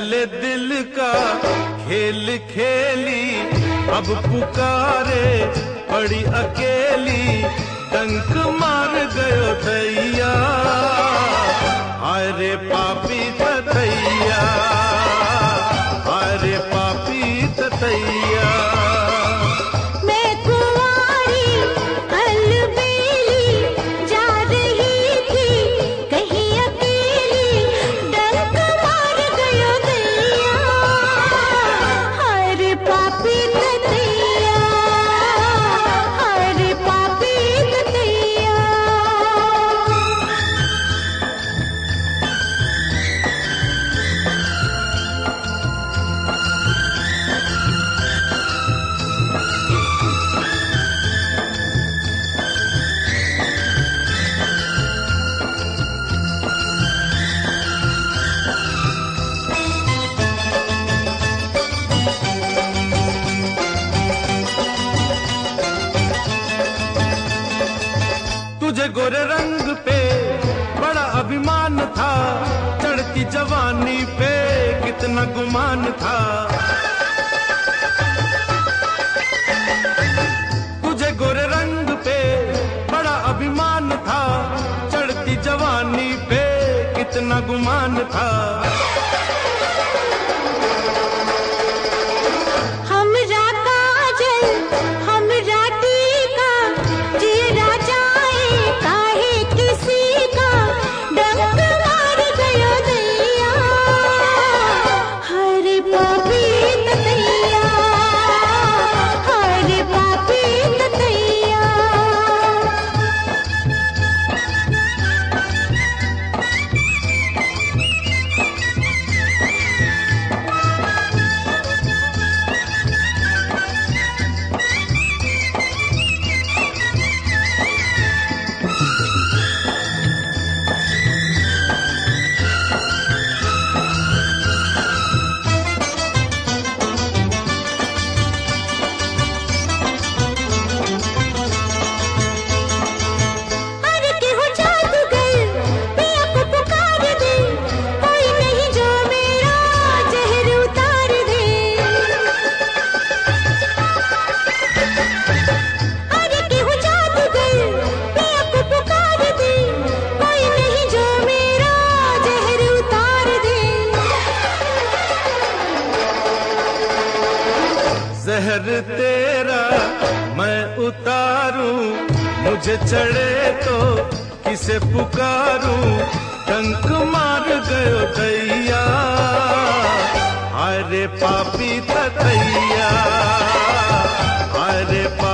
पहले दिल का खेल खेली, अब पुकारे पड़ी अकेली, डंक मार गयो दैया, हाय रे पापी तथैया, हाय रे पापी तथैया। तुझे गोरे रंग पे बड़ा अभिमान था, चढ़ती जवानी पे कितना गुमान था। तुझे गोरे रंग पे बड़ा अभिमान था, चढ़ती जवानी पे कितना गुमान था। जहर तेरा मैं उतारूं, मुझे चढ़े तो किसे पुकारूं, डंक मार गयो दैया, हाय रे पापी तथैया, हाय रे